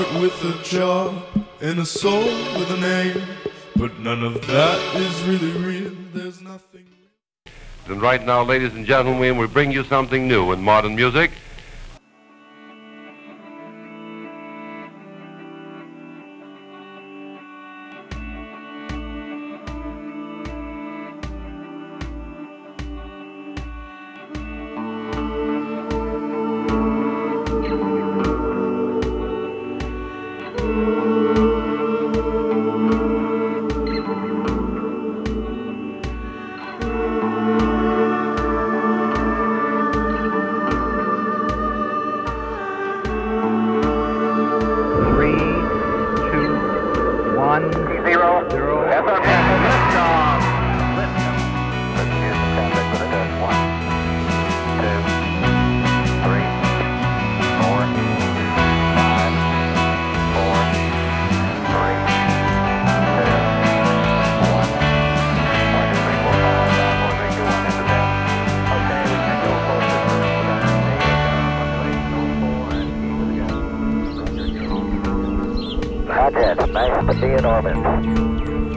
With a jaw and a soul with a name, but none of that is really real. There's nothing. And right now, ladies and gentlemen, we bring you something new in modern music. Nice to be in orbit.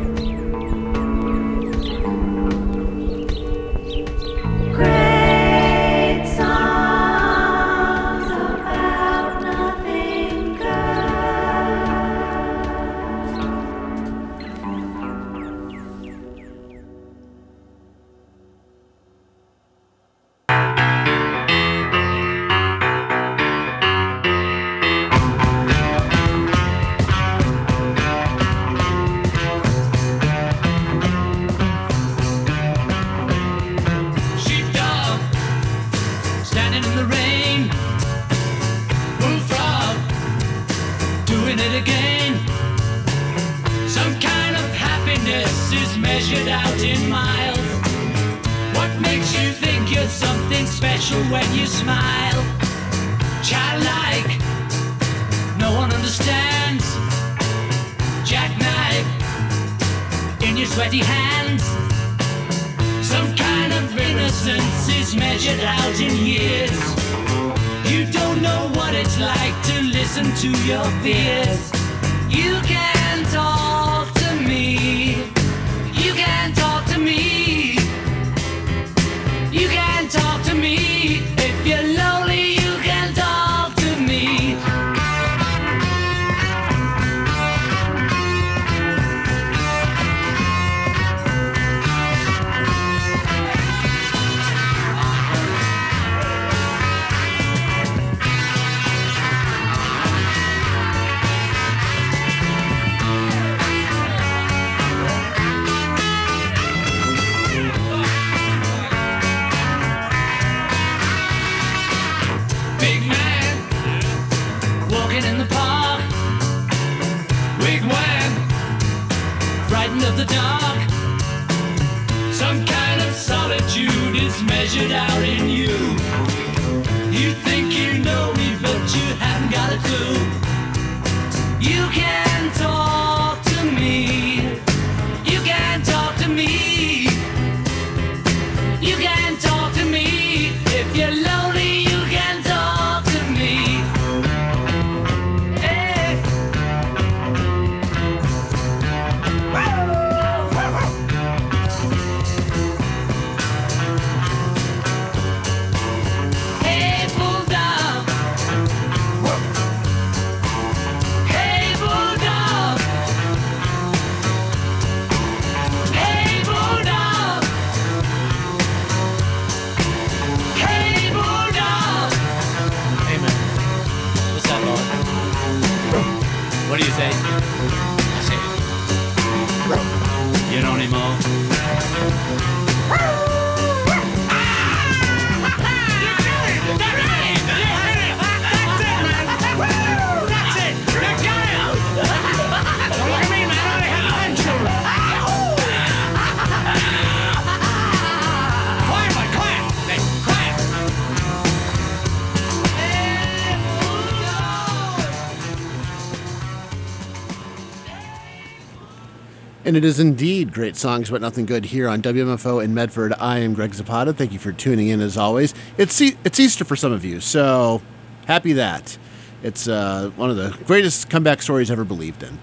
And it is indeed great songs, but nothing good here on WMFO in Medford. I am Greg Zapata. Thank you for tuning in as always. It's Easter for some of you, so happy that. It's one of the greatest comeback stories ever believed in.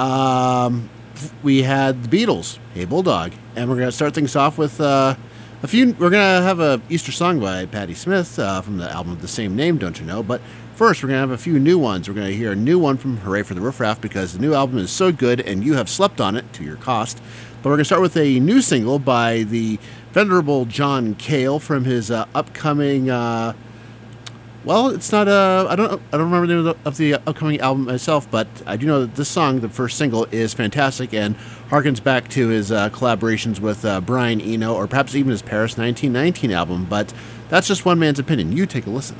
We had the Beatles, Hey Bulldog, and we're going to start things off with a few. We're going to have a Easter song by Patti Smith from the album of the same name, don't you know? But first, we're going to have a few new ones. We're going to hear a new one from Hooray for the Riff Raff because the new album is so good and you have slept on it to your cost. But we're going to start with a new single by the venerable John Cale from his upcoming. Well, it's not I don't remember the name of the upcoming album myself, but I do know that this song, the first single, is fantastic and harkens back to his collaborations with Brian Eno, or perhaps even his Paris 1919 album. But that's just one man's opinion. You take a listen.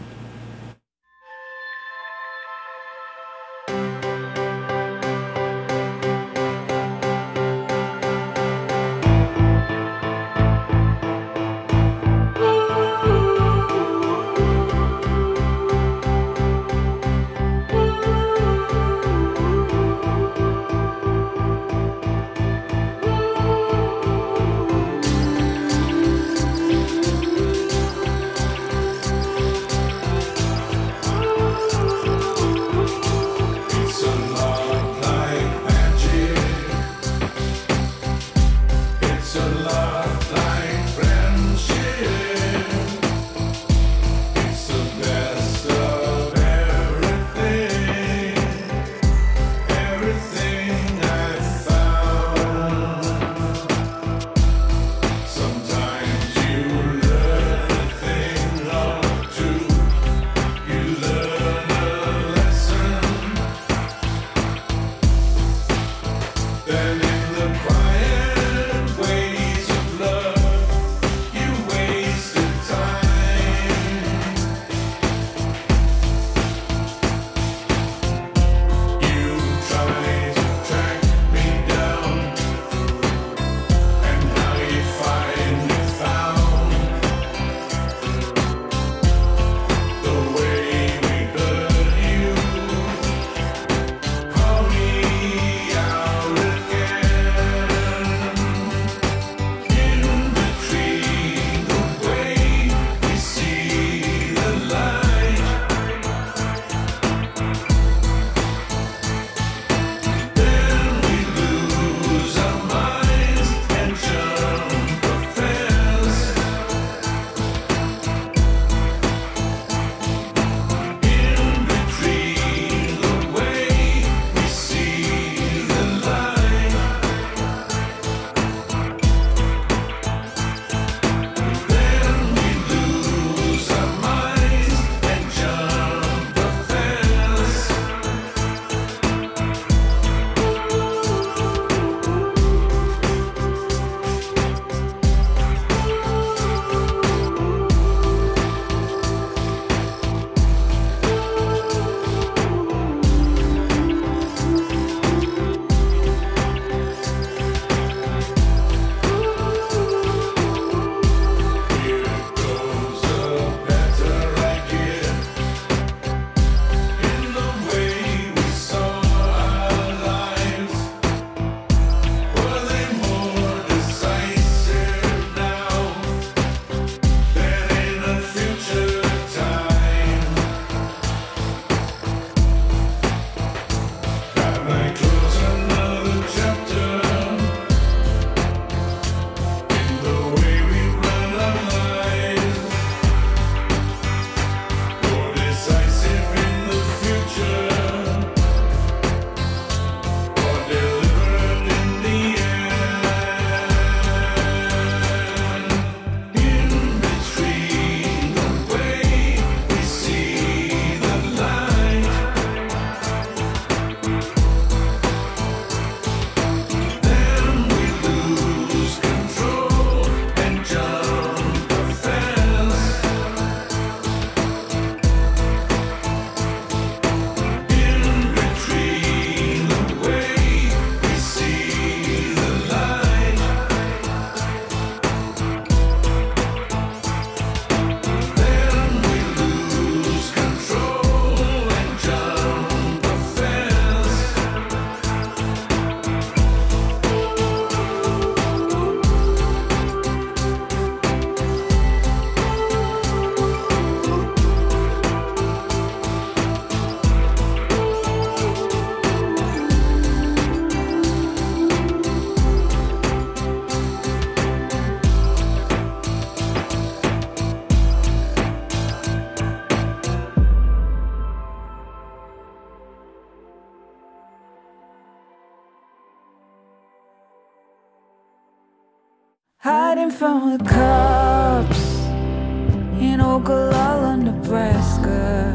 hiding from the cops in Ogallala, Nebraska,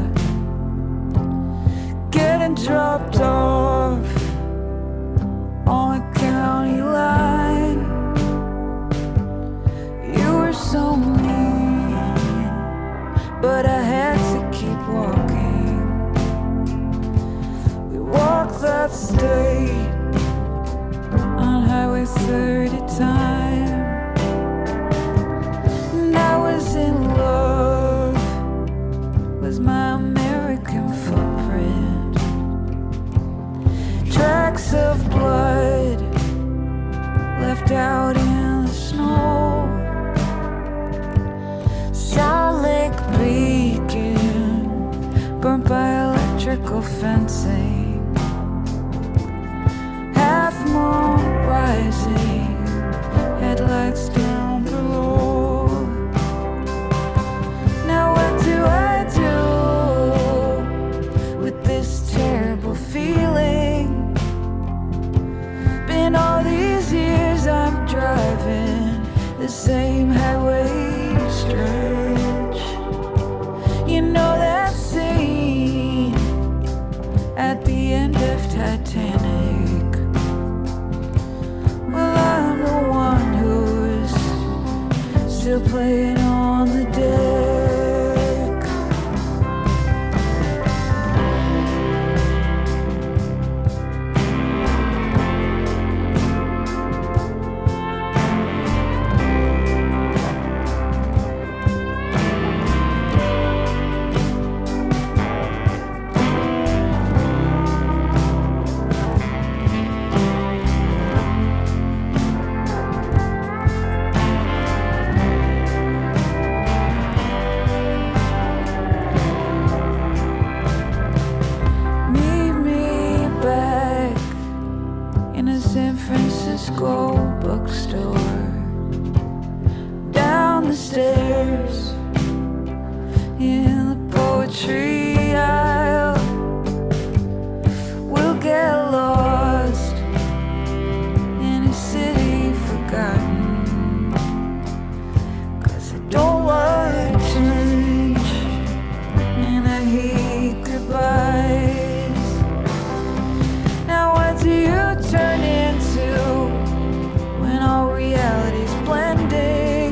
getting dropped off on a county line. You were so mean, but I had to keep walking. We walked that state on Highway 30 time. And I was in love with my American footprint. Tracks of blood left out in the snow. Salt Lake Beacon burnt by electrical fencing. Half moon rising, headlights down below. Now what do I do with this terrible feeling? Been all these years I'm driving the same highway stretch. You know that scene at the end of Titanic? Well, I'm the one who's still playing on the deck. Bookstore, down the stairs in the poetry aisle. We'll get lost in a city forgotten, 'cause I don't like change and I hate goodbyes. Now what do you turn into when all reality's blending?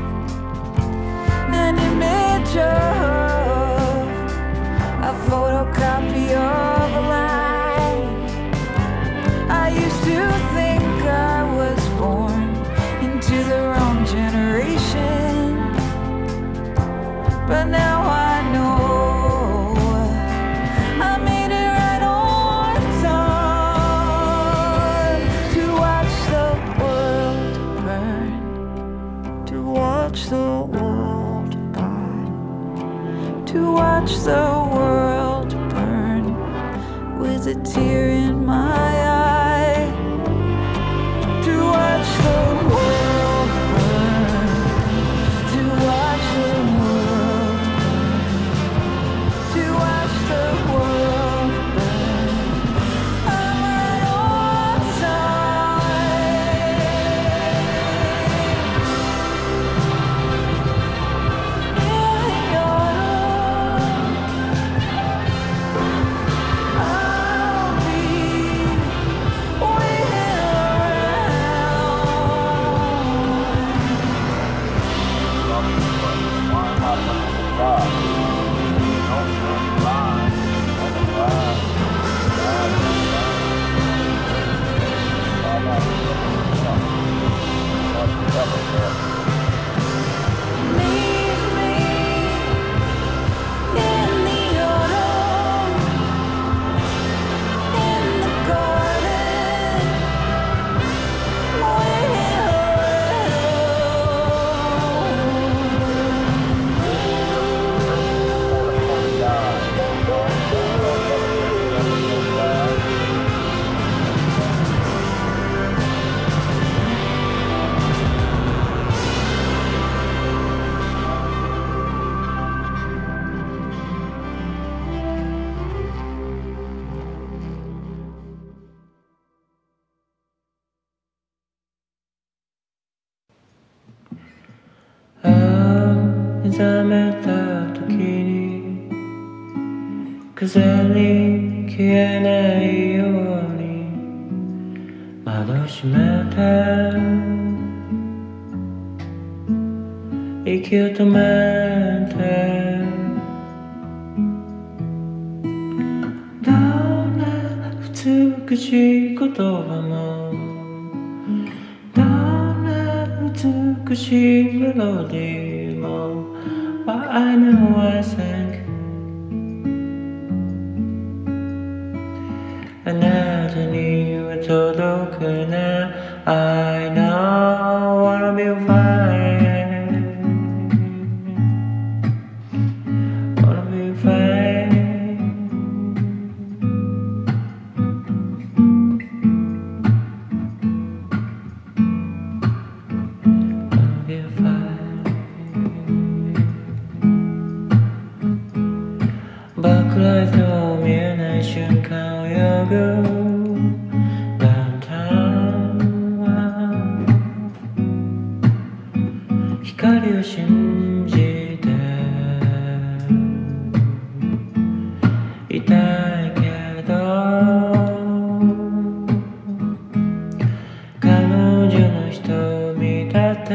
An image of a photocopy of a lie. I used to think I was born into the wrong generation, but now I know I made it right on time to watch the world burn, to watch the world burn, to watch the world burn with a tear in my eye, to watch the world burn, to watch the world burn, to watch the world burn. I'm right on time. I'll be 目覚めた時に風に消えないように窓閉めて息を止めてどんな美しい言葉もどんな美しいメロディーも But I know I think あなたには届くな I know wanna be fine wanna be fine wanna be fine バックライト見えない瞬間を泳ぐ光を信じていたいけど彼女の瞳だって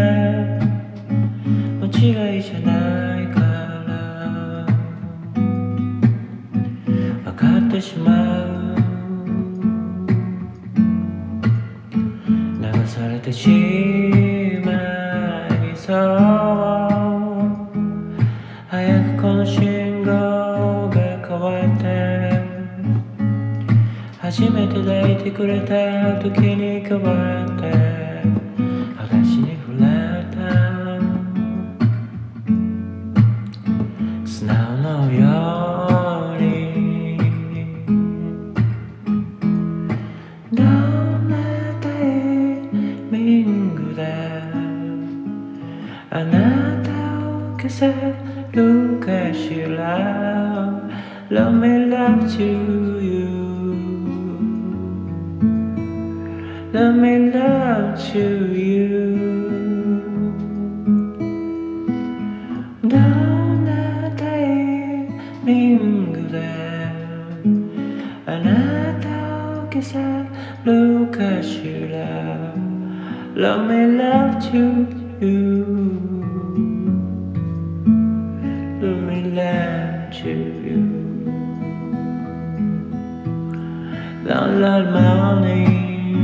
間違いじゃないから分かってしまう流されてしまいそう早くこの信号が変えて初めて抱いてくれた時に変わって裸足に触れた素直のようにどんなタイミングであなたを消せるかしら Let me love to you Let me love to you どんなタイミングであなたを消せるかしら Let me love to you Let me love to you Don't let morning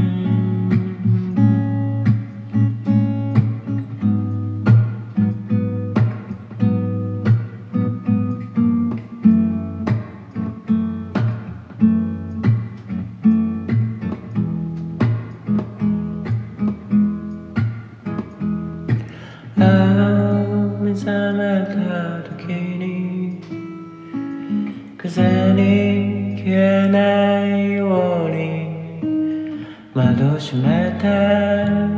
目覚めた時に風に消えないように窓を閉めて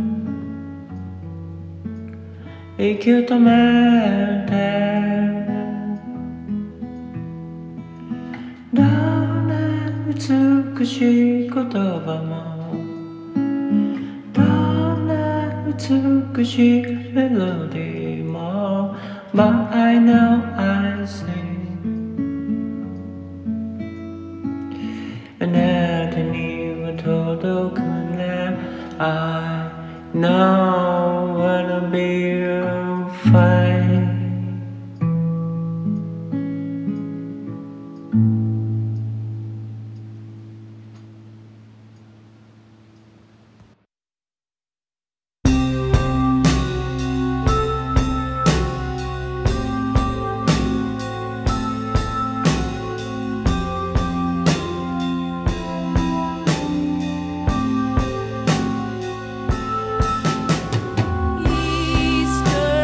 息を止めてどんな美しい言葉もどんな美しいメロディーも But I know I sing あなたには届くね I know wanna be fine Easter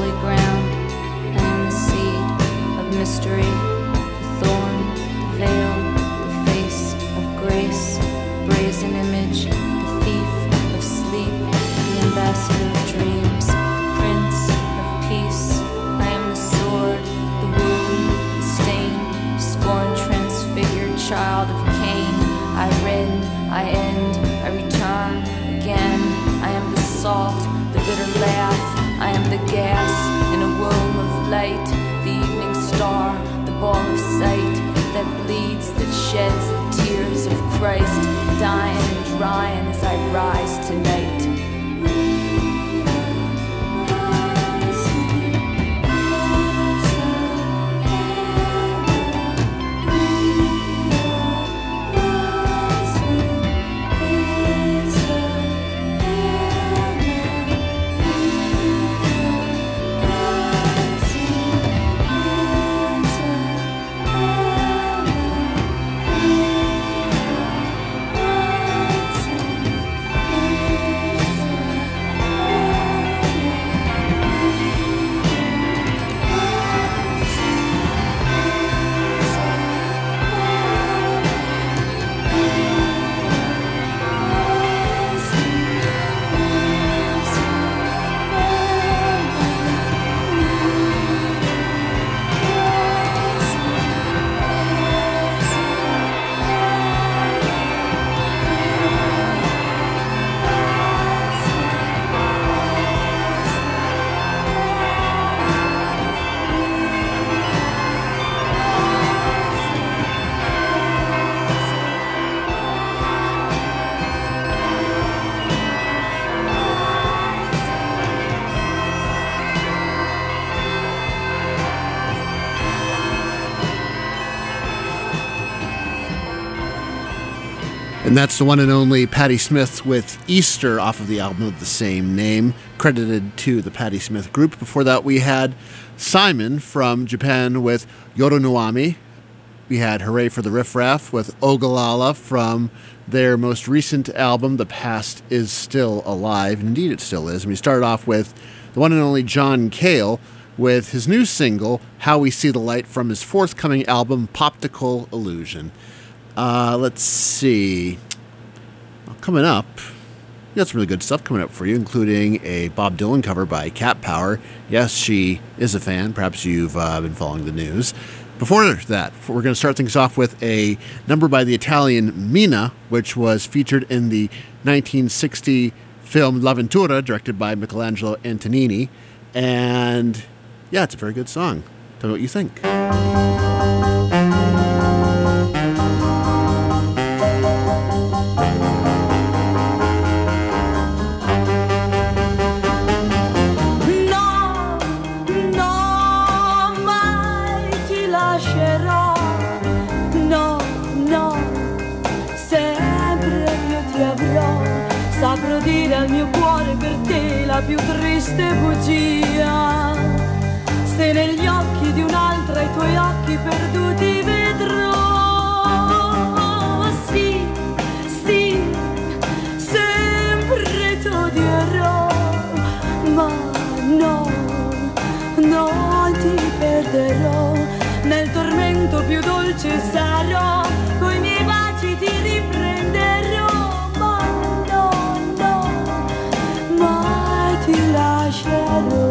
holy ground. I am the seed of mystery, the thorn, the veil, the face of grace, the brazen image, the thief of sleep, the ambassador of dreams, the prince of peace. I am the sword, the wound, the stain, scorn transfigured child of Cain. I rend, I end, I return again. I am the salt, the bitter laugh. I am the gas in a womb of light, the evening star, the ball of sight that bleeds, that sheds the tears of Christ, dying and drying as I rise tonight. And that's the one and only Patti Smith with Easter off of the album of the same name, credited to the Patti Smith Group. Before that, we had Simon from Japan with Yoru no Ami. We had Hooray for the Riff Raff with Ogallala from their most recent album, The Past Is Still Alive. Indeed, it still is. And we started off with the one and only John Cale with his new single, How We See the Light, from his forthcoming album, Poptical Illusion. Let's see. Well, coming up, we got some really good stuff coming up for you, including a Bob Dylan cover by Cat Power. Yes, she is a fan. Perhaps you've been following the news. Before that, we're going to start things off with a number by the Italian Mina, which was featured in the 1960 film L'Avventura, directed by Michelangelo Antonioni. And yeah, it's a very good song. Tell me what you think. Saprò dire al mio cuore per te la più triste bugia. Se negli occhi di un'altra i tuoi occhi perduti vedrò. Sì, sì, sempre t'odierò. Ma no, no ti perderò. Nel tormento più dolce sarò. Coi miei baci ti riprenderò. Ti lascerò.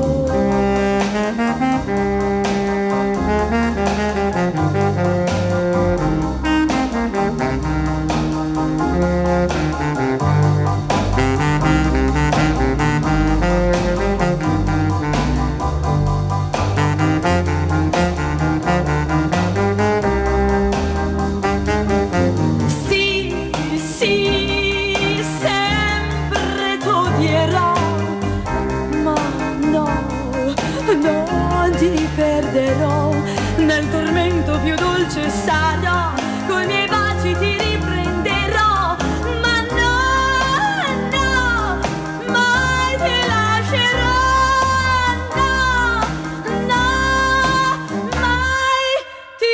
Nel tormento più dolce sarò, coi miei baci ti riprenderò, ma no, no, mai ti lascerò, no, no, mai ti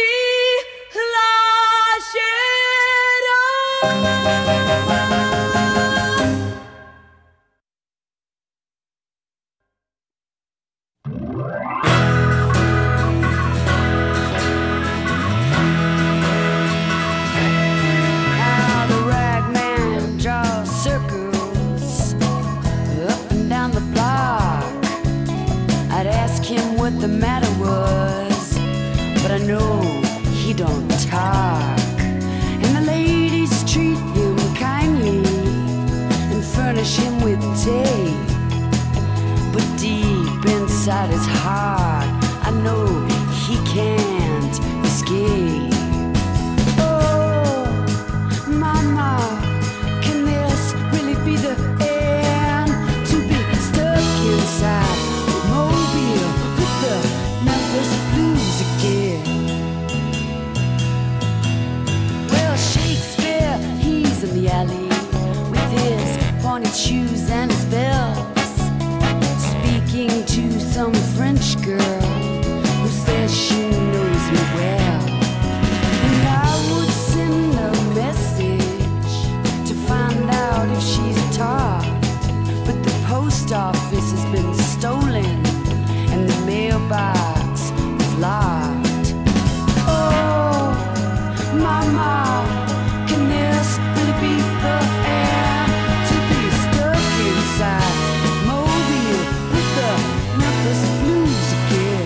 lascerò. ask him what the matter was, but I know he don't talk. And the ladies treat him kindly and furnish him with tea. But deep inside his heart, I know he can't escape. Oh, mama, can this really be the end? To be stuck inside Mobile with the Memphis blues again. Well, Shakespeare, he's in the alley with his pointed shoes and his bells, speaking to some French girl who says she knows me well. And I would send a message to find out if she's taught, but the post office has been stolen and the mailbox is locked. Oh, mama, can this really be the end? To be stuck inside Mobile with the Memphis blues again.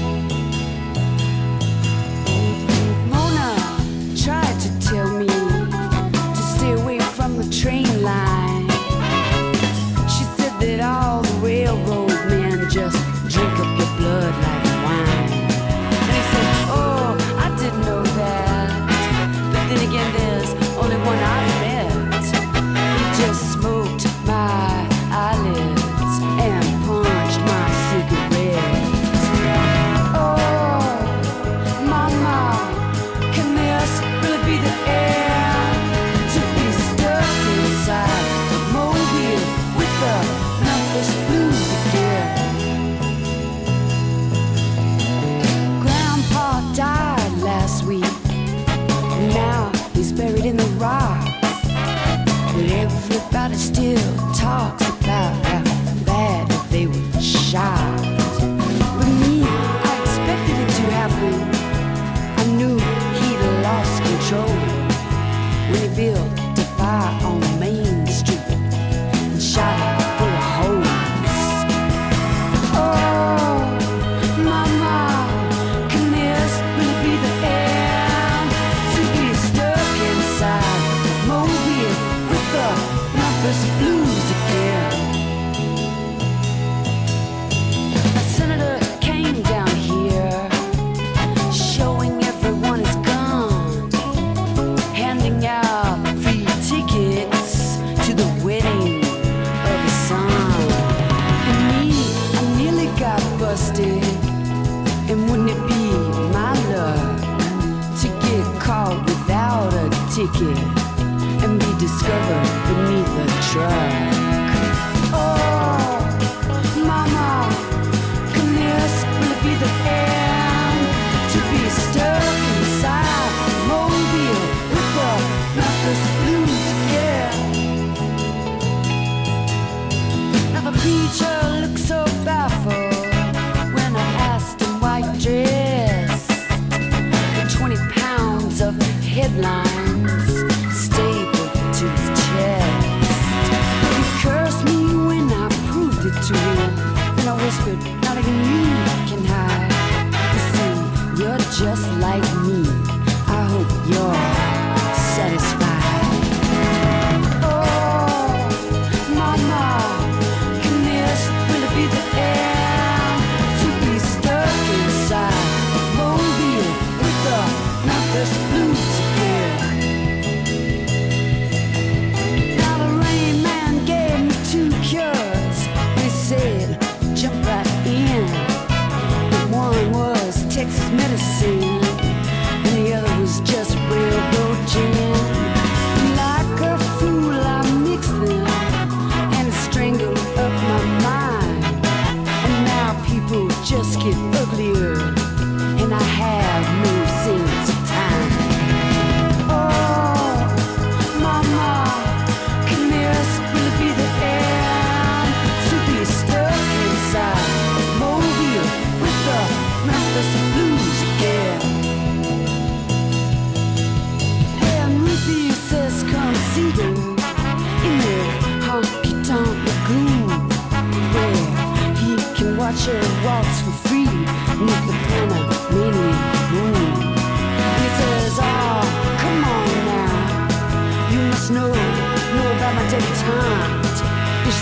Mona tried to tell me to stay away from the train line. She said that all the railroad men just drink up your blood like wine. And he said, oh, I didn't know that. But then again, there's only one I've met. He just smoked my eyelids and punched my cigarettes. Oh, mama, can this really be the end? To be stuck inside Mobile with the Memphis blues again. Grandpa died last week. Now he's buried in the rocks. But everybody still talks about how bad they were shot. With me, I expected it to happen. I knew he'd lost control when he built a fire on Main Street and shot it full of holes. Oh, mama, can this really be the end? To be stuck inside Mobile with the Memphis blues again. A senator came down here, showing everyone his gun, handing out free tickets to the wedding of his son. And me, I nearly got busted. And wouldn't it be my luck to get caught without a ticket and be discovered beneath a truck? Oh, mama, can this really be the end? To be stuck inside Mobile with the Memphis blues again. Now the preacher looked so baffled when I asked him why he dressed with 20 pounds of headlines stapled to his chest. He cursed me when I proved it to him. Then I whispered, not even you can hide. You see, you're just like me. I hope you're satisfied. Oh, mama, can this really be the end? To be stuck inside Mobile with the Memphis blues again. Now the Rain Man gave me 2 cures. He said, jump right in. But one was Texas medicine, and the other was just railroad gin. Like a fool, I mixed them and it strangled up my mind. And now people just get uglier, and I have no sense of time. Oh, mama, can this really be the end? To be stuck inside Mobile with the Memphis blues again. And Ruthie says come see them in the honky-tonk lagoon, where he can watch her waltz for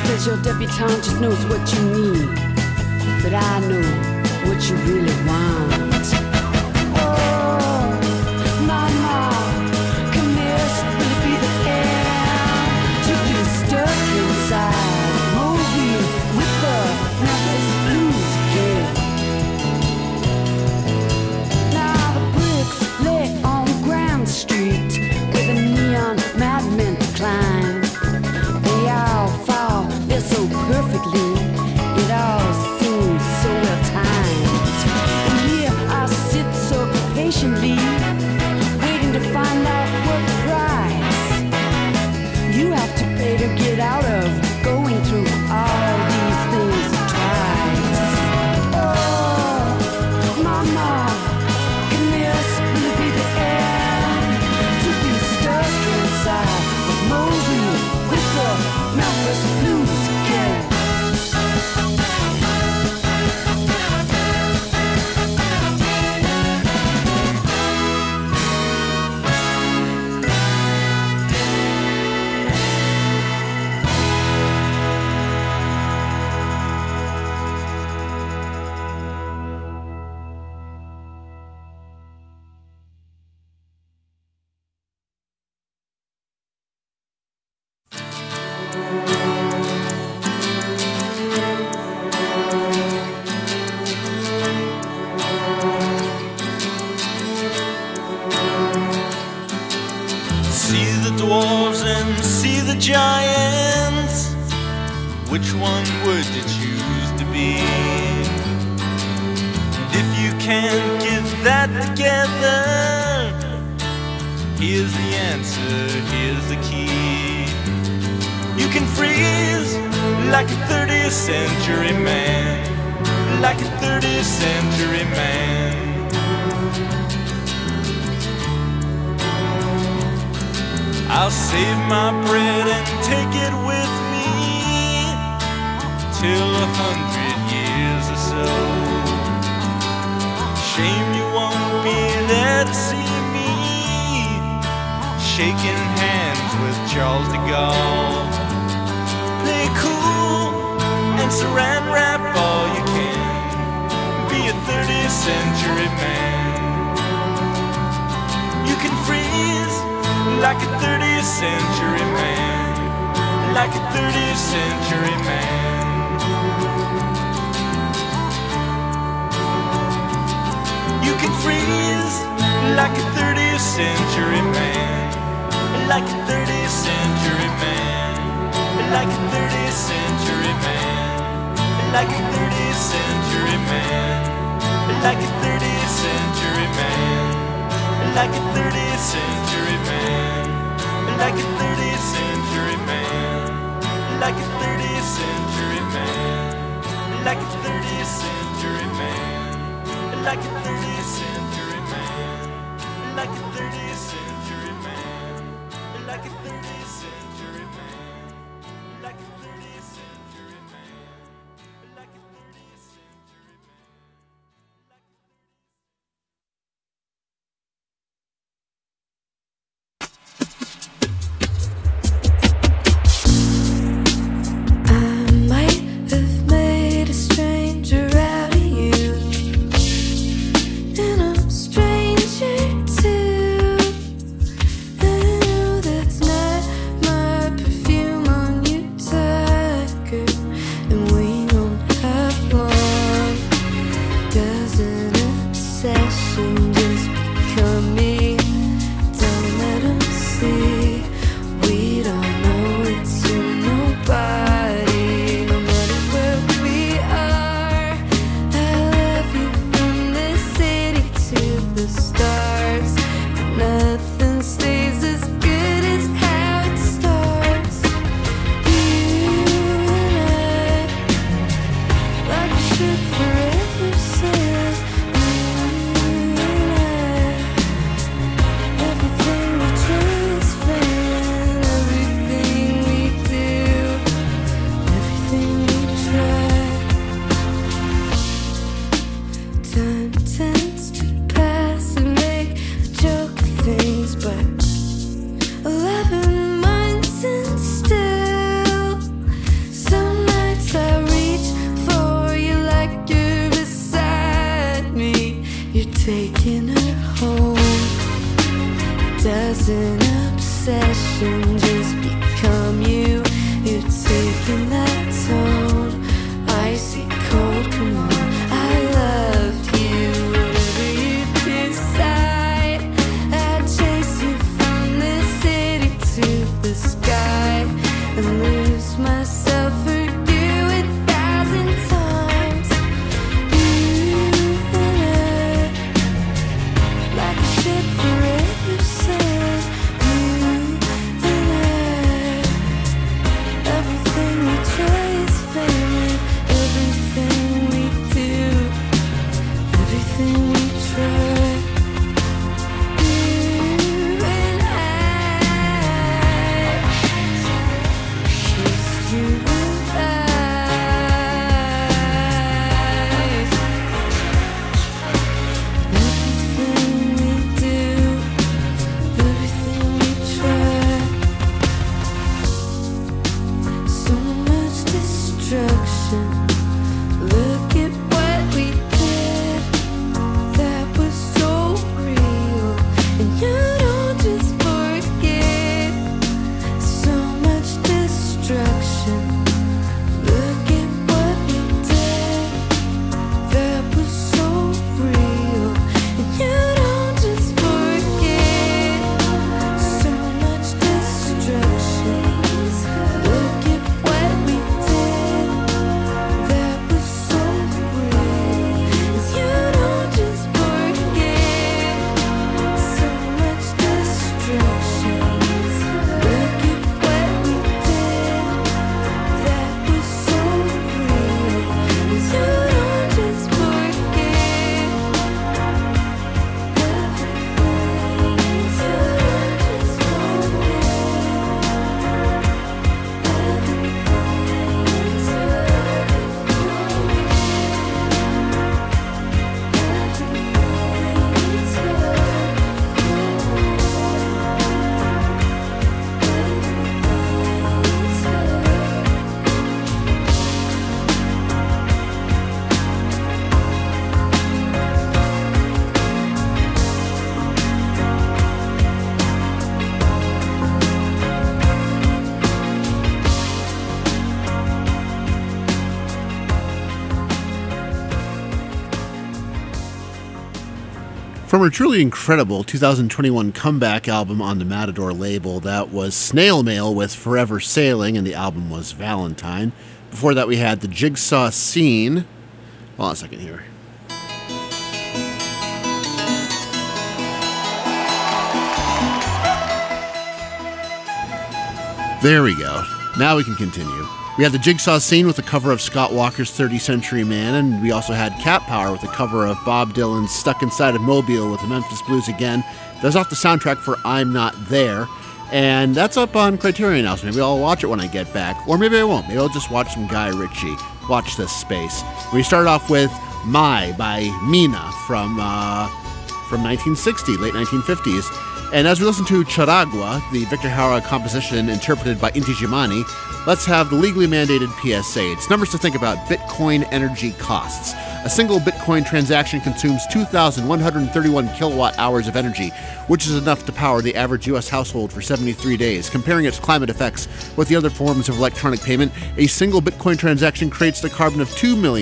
says your debutante just knows what you need, but I know what you really want. Oh, mama, can this really be the end? To be stuck inside a movie with the Memphis Blues again. Now the bricks lay on Grand Street where the neon madmen climb. They all fall there so perfectly, it all seems so well timed. And here I sit so patiently, waiting to find out what price you have to pay to get out of going through all these things twice. Oh, mama, can this really be the end? To be stuck inside a movie with the Memphis Blues again. See the dwarves and see the giants. Which one would you choose to be? And if you can't get that together, here's the answer, here's the key. You can freeze like a 30th century man, like a 30th century man. I'll save my bread and take it with me till 100 years or so. Shame you won't be there to see me shaking hands with Charles de Gaulle. Play cool and saran wrap all you can. Be a 30th century man. You can freeze like a 30th century man, like a 30th century man. You can freeze like a 30th century man, like a 30th century man, like a 30th century man, like a 30th century man, like a 30th century man, like a 30th century man, like a 30th century man, like a 30th century man, like a 30th century man, like a 30th century man, like a 30th century man, like a 30th century man, like a 30th century man, like a 30th century man. Stranger too, I know that's not my taking her home. Does an obsession just become you? You're taking that tone. Icy cold, come on. I loved you. Whatever you decide, I'd chase you from the city to the sky and lose myself for you 1,000 times. You and I, like a ship forever sailing. You and I, everything we try is failing. Everything we do, everything we try. You and I, just you and I. Everything we do, everything we try. So much destruction. Look at what we did. That was so real. And you don't just forget. So much destruction. Look at what we did. That was so real. And you don't just forget. So much destruction. Look at what we did. That was so real. And you don't just forget. So much destruction. Look at what we did. That was so real. And you don't just forget. From her truly incredible 2021 comeback album on the Matador label, that was Snail Mail with Forever Sailing, and the album was Valentine. Before that, we had the Jigsaw Scene. Hold on a second here. There we go. Now we can continue. We had the Jigsaw Scene with a cover of Scott Walker's 30th Century Man, and we also had Cat Power with a cover of Bob Dylan's Stuck Inside of Mobile with the Memphis Blues again. That's off the soundtrack for I'm Not There, and that's up on Criterion now, so maybe I'll watch it when I get back, or maybe I won't. Maybe I'll just watch some Guy Ritchie. Watch this space. We started off with My by Mina from 1960, late 1950s. And as we listen to Charagua, the Victor Hara composition interpreted by Inti Gimani, let's have the legally mandated PSA. It's numbers to think about: Bitcoin energy costs. A single Bitcoin transaction consumes 2,131 kilowatt hours of energy, which is enough to power the average U.S. household for 73 days. Comparing its climate effects with the other forms of electronic payment, a single Bitcoin transaction creates the carbon of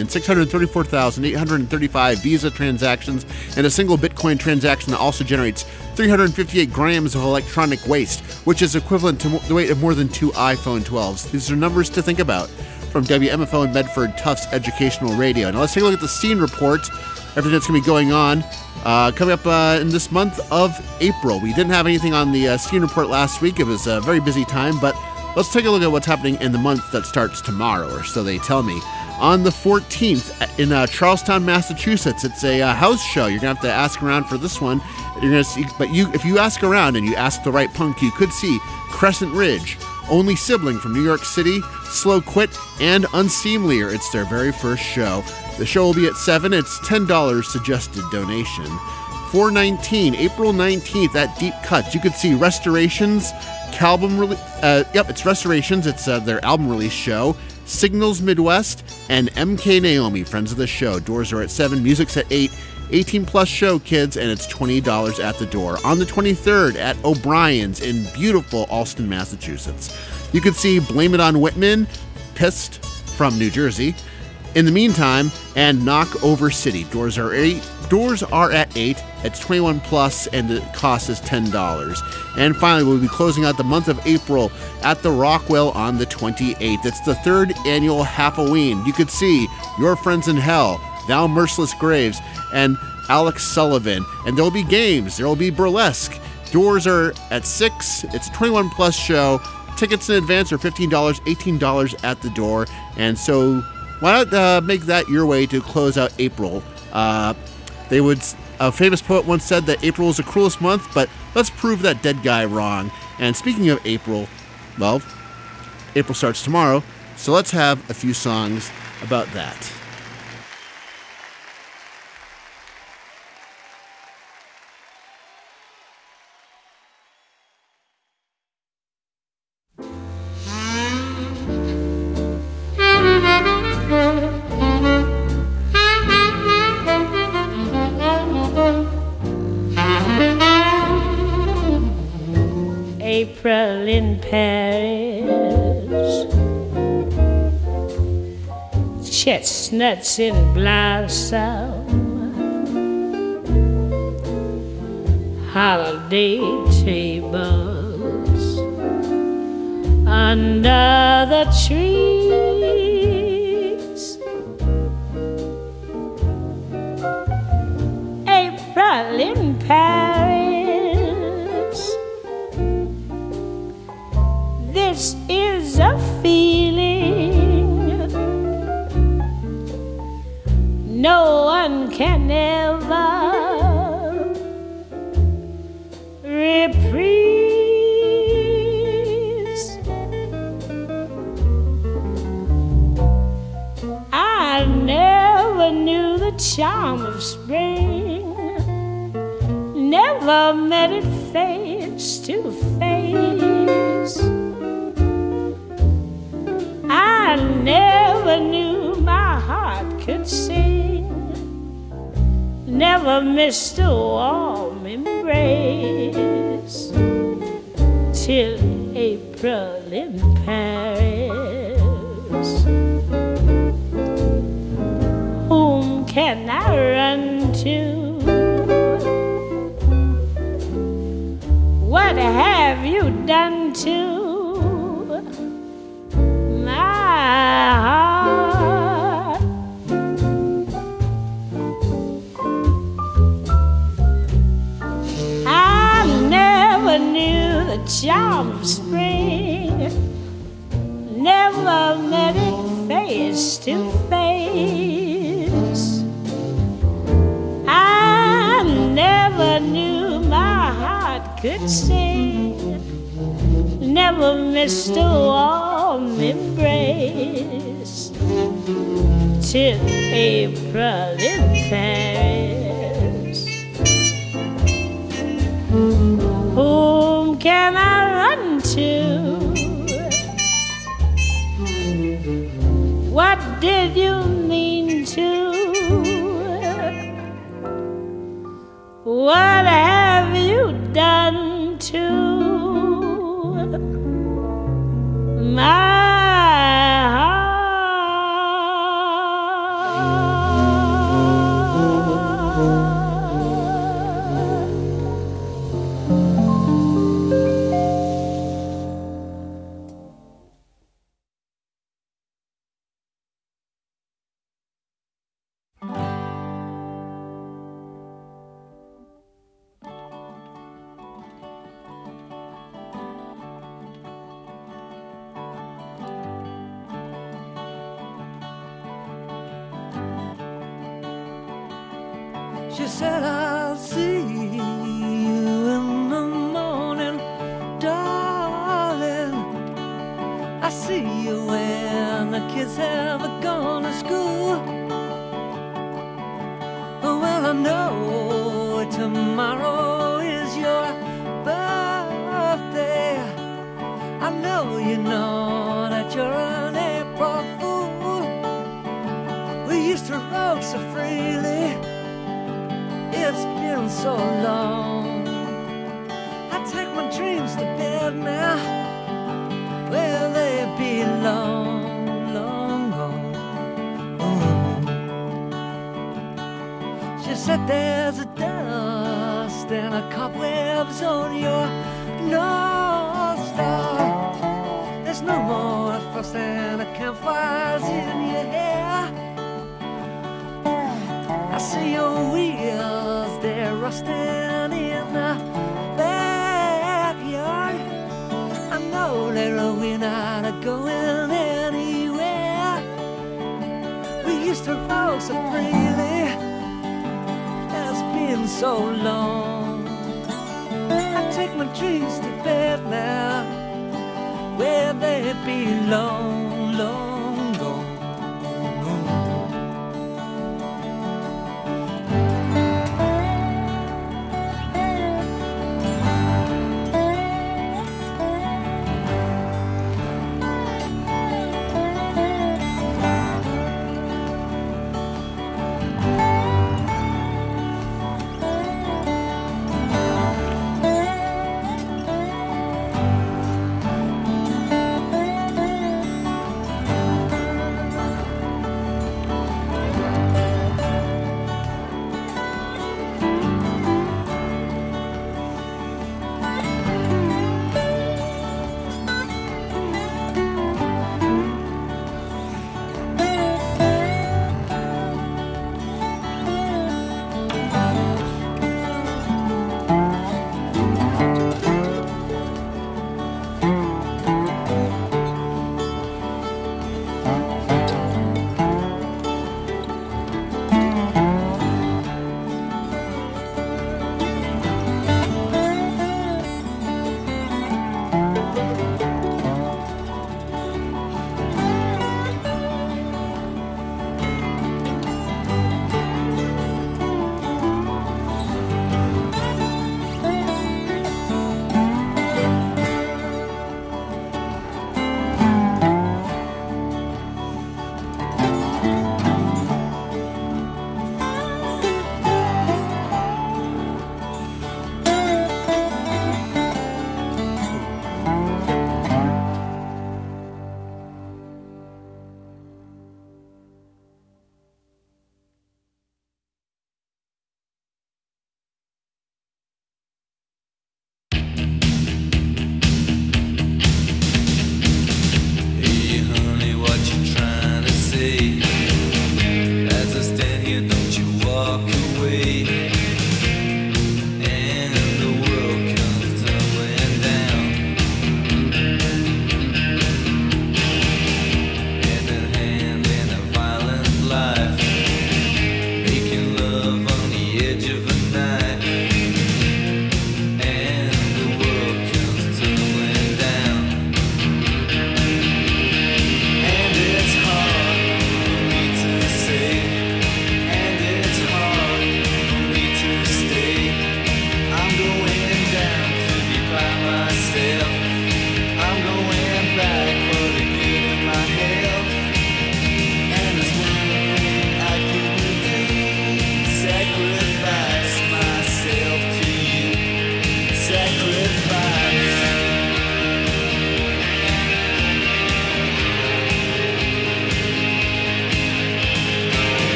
2,634,835 Visa transactions, and a single Bitcoin transaction also generates 358 grams of electronic waste, which is equivalent to the weight of more than 2 iPhone 12s. These are numbers to think about. From WMFO in Medford, Tufts Educational Radio. Now let's take a look at the scene report, everything that's going to be going on. Coming up in this month of April. We didn't have anything on the scene report last week. It was a very busy time, but let's take a look at what's happening in the month that starts tomorrow, or so they tell me. On the 14th in Charlestown, Massachusetts, it's a house show. You're going to have to ask around for this one. You're going to see, but if you ask around and you ask the right punk, you could see Crescent Ridge, Only Sibling from New York City, Slow Quit, and Unseemlier. It's their very first show. The show will be at 7. It's $10 suggested donation. 4/19, April 19th at Deep Cuts, you could see Restorations, it's Restorations. It's their album release show. Signals Midwest and MK Naomi, friends of the show. Doors are at 7, music's at 8, 18 plus show, kids, and it's $20 at the door. On the 23rd at O'Brien's in beautiful Allston, Massachusetts. You can see Blame It on Whitman, Pissed from New Jersey. In the meantime, and Knock Over City. Doors are at 8. It's 21 plus, and the cost is $10. And finally, we'll be closing out the month of April at the Rockwell on the 28th. It's the 3rd annual Halloween. You could see Your Friends in Hell, Thou Merciless Graves, and Alex Sullivan. And there'll be games. There'll be burlesque. Doors are at 6. It's a 21 plus show. Tickets in advance are $15, $18 at the door. And so why not make that your way to close out April? A famous poet once said that April is the cruelest month, but let's prove that dead guy wrong. And speaking of April, well, April starts tomorrow, so let's have a few songs about that. April in Paris, chestnuts in blossom, holiday tables under the trees. April in Paris, this is a feeling no one can ever reprise. I never knew the charm of spring, never met it face to face. I never knew my heart could sing, never missed a warm embrace, till April in Paris. Whom can I run to? What have you done to heart? I never knew the charm of spring, never met it face to face. I never knew my heart could sing, never missed a warm embrace, till April in Paris. Whom can I run to? What did you mean to? What have you done to my She said, I'll see you in the morning, darling. I see you when the kids have gone to school. Well, I know tomorrow is your birthday. I know you know that you're an April fool. We used to roam so freely been so long. I take my dreams to bed now, where they belong, long gone. She said there's a dust and a cobwebs on your North Star. There's no more frost and a campfires in your hair. I see your wheels, they're rusting in the backyard. I know that we're not going anywhere. We used to roll so freely, it's been so long. I take my dreams to bed now, where they belong, long gone.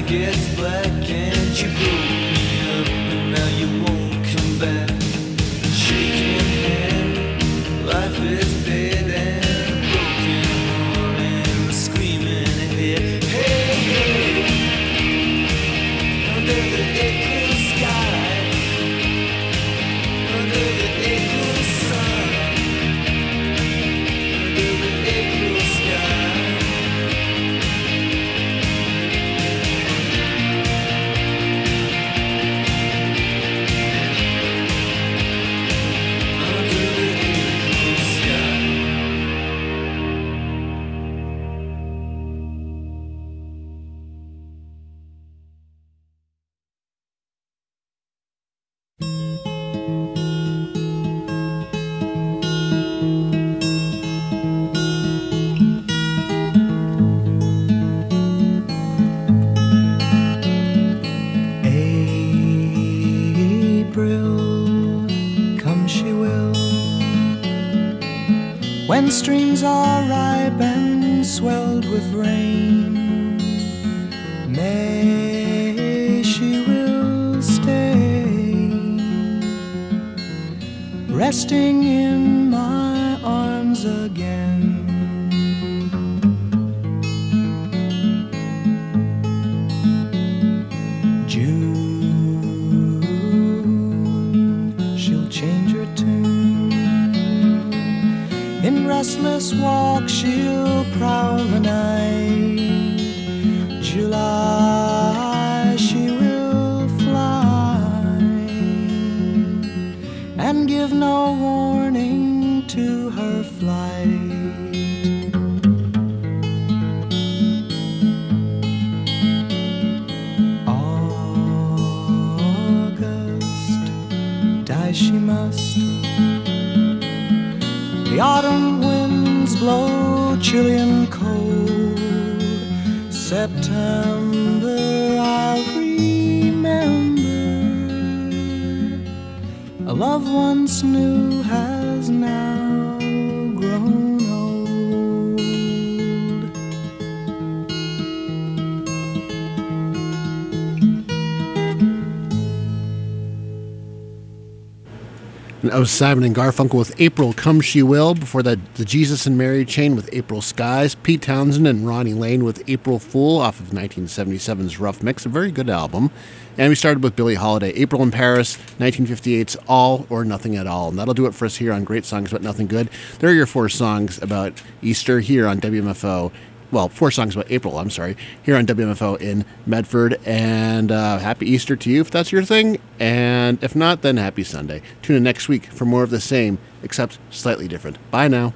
gets black and you broke me up, and now you won't come back. Shaking hand, life is dead and a broken heart and screaming ahead. Hey, hey, under the April sky, under the April sun, under the April sky. When streams are ripe and swelled with rain, May she will stay, resting in my arms again. June, she'll change her tune. In restless walk she'll prowl the night. July she will fly and give no warning to her flight. August, die she must. The autumn winds blow chilly and cold. September I'll remember. A love once new has now grown old. And that was Simon and Garfunkel with April Come She Will. Before that, the Jesus and Mary Chain with April Skies. Pete Townsend and Ronnie Lane with April Fool off of 1977's Rough Mix. A very good album. And we started with Billie Holiday, April in Paris, 1958's All or Nothing at All. And that'll do it for us here on Great Songs But Nothing Good. There are your 4 songs about Easter here on WMFO. Well, 4 songs about April, I'm sorry, here on WMFO in Medford. And happy Easter to you if that's your thing. And if not, then happy Sunday. Tune in next week for more of the same, except slightly different. Bye now.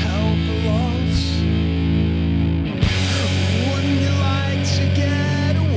Wouldn't you like to get away?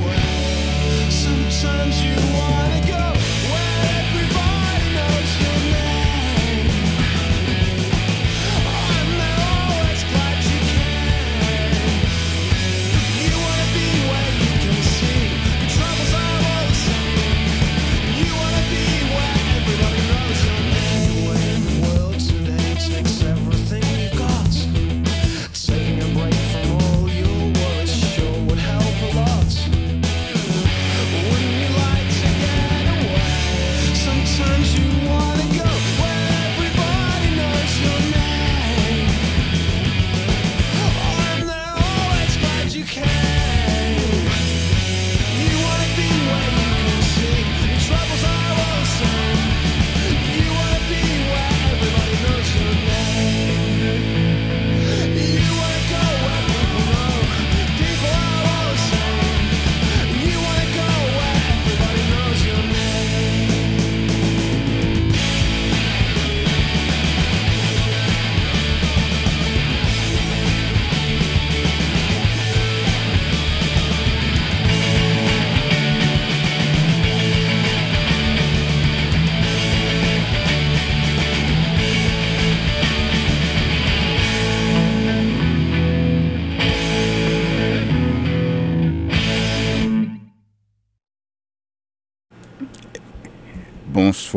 on se